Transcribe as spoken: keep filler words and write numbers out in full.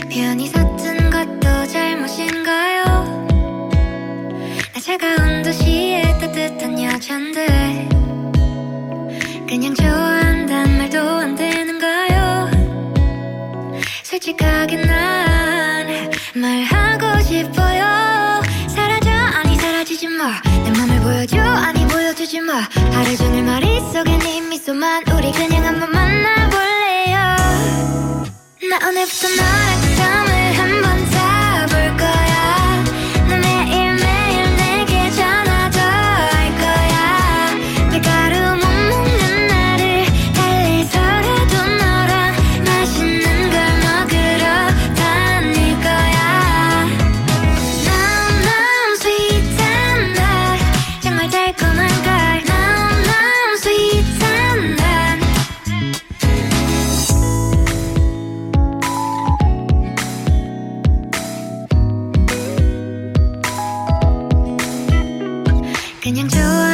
편히 섰던 것도 잘못인가요? 나 차가운 도시의 따뜻한 여잔데 그냥 좋아한단 말도 안 되는가요? 솔직하게 난 말하고 싶어요. 사라져 아니 사라지지 마. 내 맘을 보여줘 아니 보여주지 마. 하루 종일 머릿속에 네 미소만. 우리 그냥 한번 만나볼래요. 나 오늘부터 너랑 잠을 한번 자볼 거야. 너 매일매일 내게 전화도 할 거야. 밀가루 못 먹는 나를 달래서라도 너랑 맛있는 걸 먹으러 다닐 거야. Nom nom sweet tender 정말 달콤한 걸 Nom nom sweet tender. 그냥 좋아